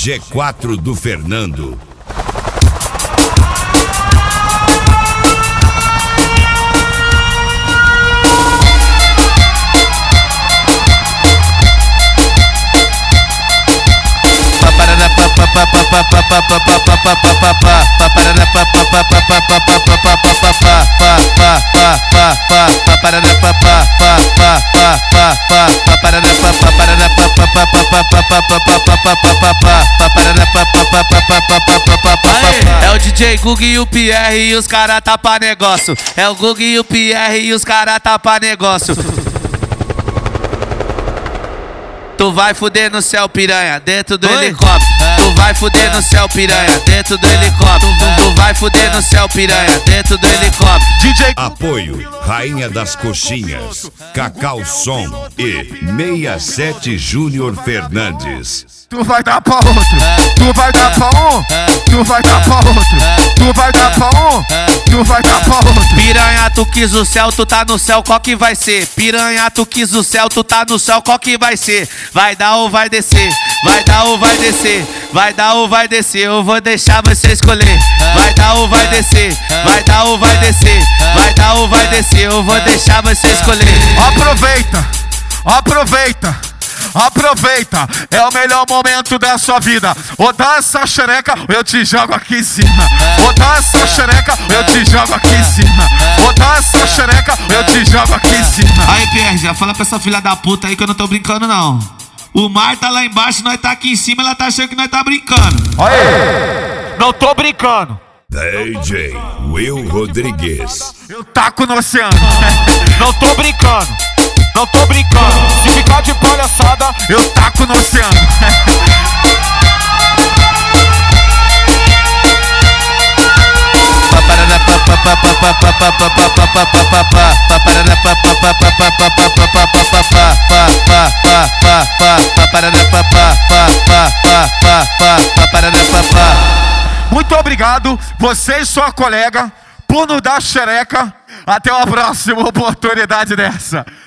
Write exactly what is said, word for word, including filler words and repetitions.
G quatro do Fernando. É o D J Gug e o Pierre e os cara tá pra negócio. É o Gug e o Pierre e os cara tá pra negócio. Tu vai fuder no céu, piranha, dentro do Oi? helicóptero. É. Tu vai fuder é. no céu, piranha, dentro do é. helicóptero. É. Tu vai fuder no céu, piranha, dentro do é. helicóptero. D J Apoio, Rainha das Coxinhas, Cacau Som e sessenta e sete Júnior Fernandes. Tu vai dar pra outro, é. tu vai dar é. pra um, é. tu vai dar pra outro, é. tu vai dar pra um, é. tu vai dar pra outro. Piranha, tu quis o céu, tu tá no céu, qual que vai ser? Piranha, tu quis o céu, tu tá no céu, qual que vai ser? Vai dar ou vai descer? Vai dar ou vai descer? Vai dar ou vai descer? Eu vou deixar você escolher. Vai dar ou vai descer? Vai dar ou vai descer? Vai dar ou vai descer? Eu vou deixar você escolher. Aproveita, aproveita. Aproveita, é o melhor momento da sua vida. Ou dá essa xereca, ou eu te jogo aqui em cima. Ou dá essa xereca, ou eu te jogo aqui em cima. Ou dá essa xereca, ou eu te jogo aqui em cima. Aí, Pierre, já fala pra essa filha da puta aí que eu não tô brincando, não. O mar tá lá embaixo, nós tá aqui em cima, ela tá achando que nós tá brincando. Aí, não tô brincando. D J Will Rodrigues. Eu taco no oceano. Não tô brincando. Não tô brincando, se ficar de palhaçada, eu taco no oceano. Muito obrigado, você e sua colega, por nos dar xereca. Até uma próxima oportunidade dessa.